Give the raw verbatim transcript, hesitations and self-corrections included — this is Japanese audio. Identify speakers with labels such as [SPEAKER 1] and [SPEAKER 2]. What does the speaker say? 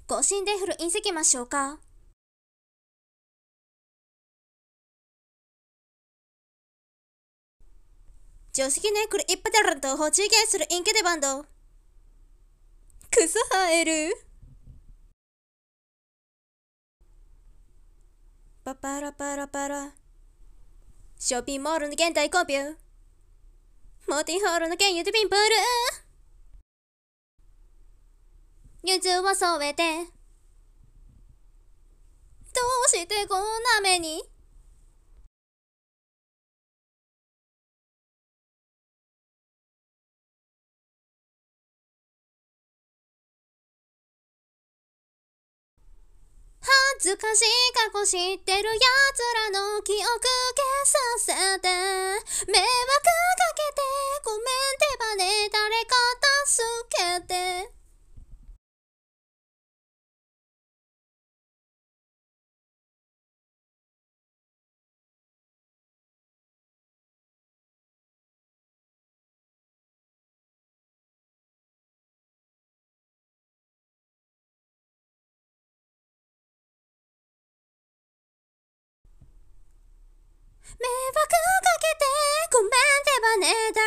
[SPEAKER 1] 更新でフル隕石ましょうか。常識ね、これ一発でるとほちげするインケでバンド。クソ生える。パパラパラパラ。ショッピングモールの現代コンピュー。モーティンホールの現ユーティピンプール。ゆずを添えて。どうしてこんな目に。恥ずかしい過去知ってるやつらの記憶消させて。迷惑かけてごめん手羽ね、誰か助けて。迷惑かけてごめん手羽ね、誰